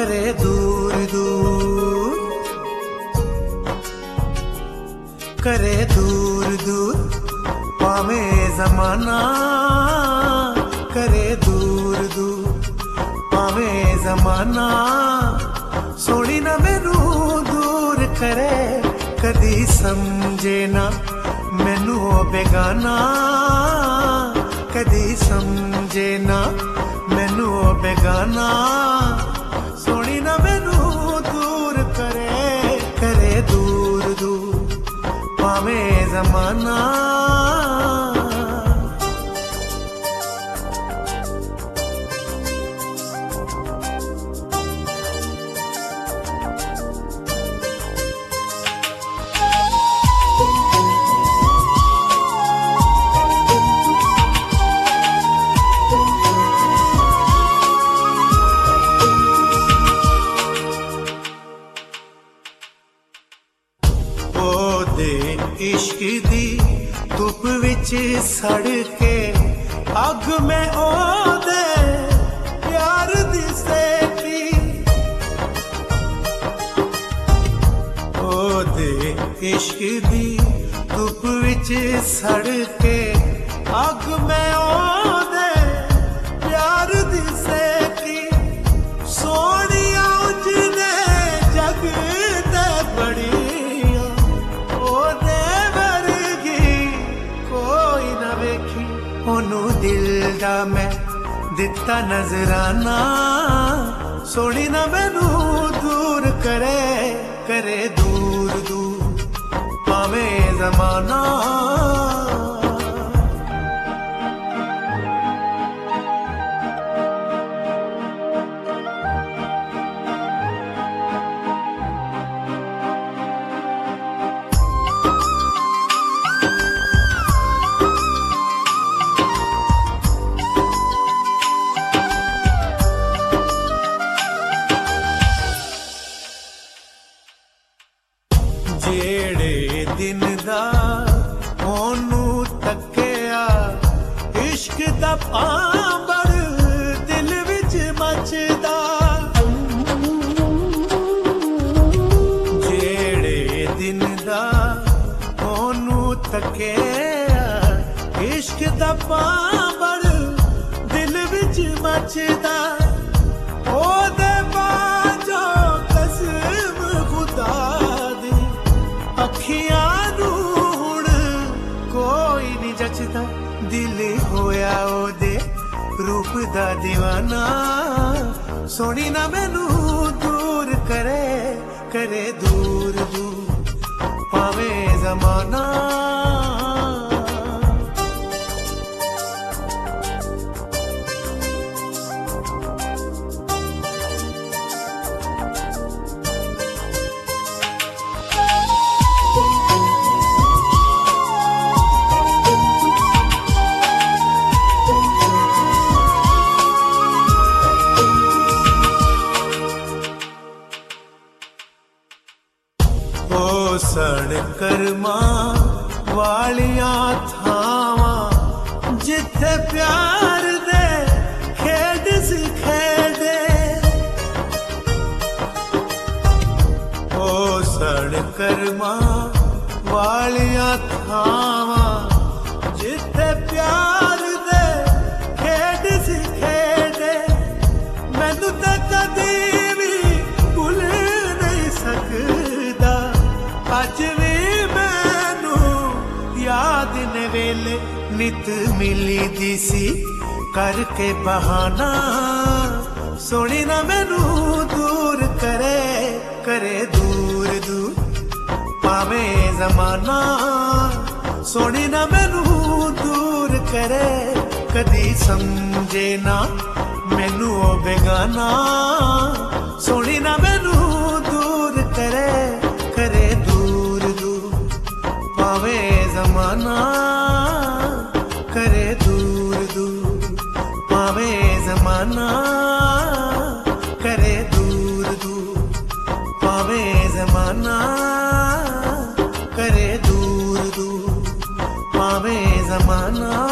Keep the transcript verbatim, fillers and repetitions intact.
करे दूर दूर, करे दूर दूर पावे जमाना, करे दूर दूर पावे जमाना। सोनी ना मैनू दूर करे, कदी समझे ना मैनू बेगाना, कदी समझे ना मैनू बेगाना। सोनी ना मैनू दूर करे, करे दूर दूर पावे जमाना। इश्क दी धुप विच सड़ के अग में ओदे प्यार दी सेकी, ओदे इश्क दी धुप विच सड़ के अग में ओदे प्यार दी सेकी। सोनिया उजने जग दे बड़ी ओनू दिल दा मैं दिता नजराना। सोनी ना मैनू दूर करे, करे दूर दूर पावे जमाना। जेड़े दिन दा ओनू तकिया, इश्क दा पांबड़ दिल विच मचदा। जेड़े दिन दा ओनू तकिया, इश्क दा पांबड़ दिल विच मचदा। ओदे बाजो कसम खुदा दी, अखियां नू हुण कोई नहीं जचदा। दिल होया ओदे रूप दा दीवाना। सोनी ना मैनू दूर करे, करे दूर दूर पावे जमाना। ओ सड़ कर्मा वालियां थावां, जिथे प्यार दे खेड सिखेदे। ओ सड़ कर्मा वालियां थावां, जिथे प्यार दे खेड सिखेदे। मैनू ते कदी भी भुल नहीं सकदा, अज भी मैनू याद ने वेले नित मिली दी सी करके बहाना। सोनी ना मैनू दूर करे, करे दूर दूर पावे जमाना। सोनी ना मैनू दूर करे, कदी समझे ना मैनू बेगाना। सोनी ना मैनू दूर करे, करे दूर दूर पावे जमाना। करे दूर दूर पावे जमाना, करे दूर दूर पावे जमाना, करे दूर दूर पावे जमाना।